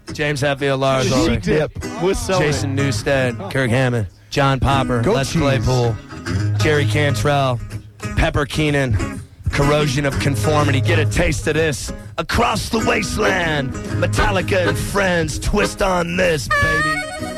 James Hetfield, Lars Ulrich, Jason Newsted, Kirk Hammett, John Popper, Les Claypool, Jerry Cantrell, Pepper Keenan, Corrosion of Conformity. Get a taste of this. Across the Wasteland, Metallica and Friends. Twist on this, baby.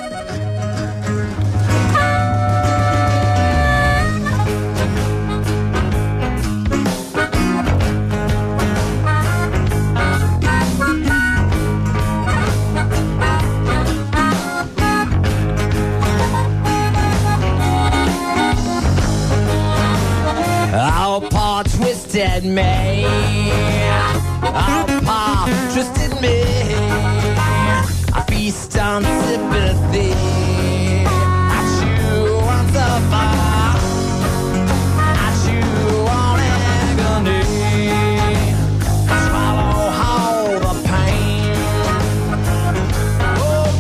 Oh, Paul twisted me. Oh, Paul twisted me. I feast on sympathy. I chew on suffer. I chew on agony. I swallow all the pain. Oh,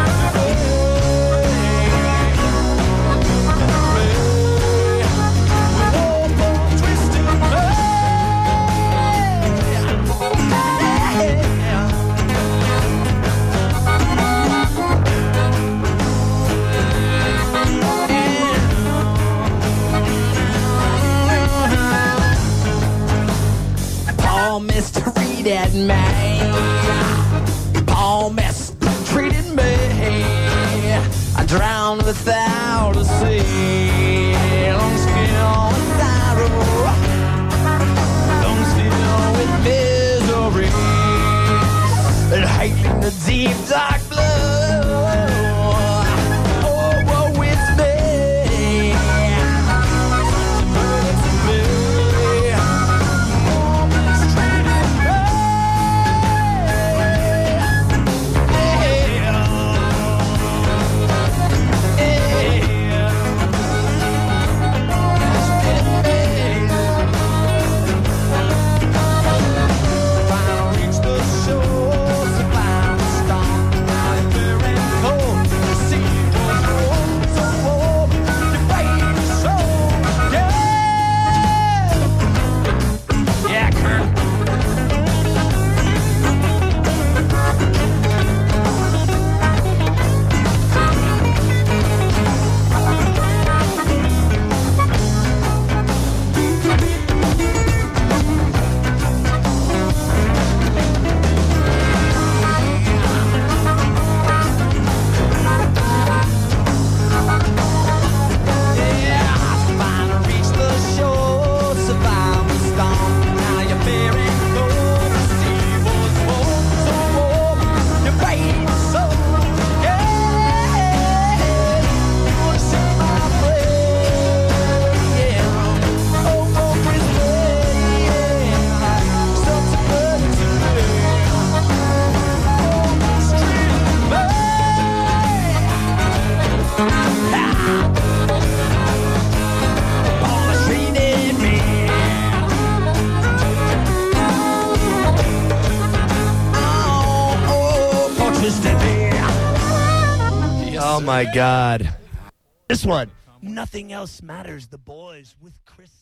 Paul mistreated me. Paul mistreated me. I drowned without a sea. Lungs filled with sorrow. Lungs filled with misery. And hate in the deep dark blue. Oh, woe is me. Oh my God. This one. Nothing Else Matters. The Boys with Chris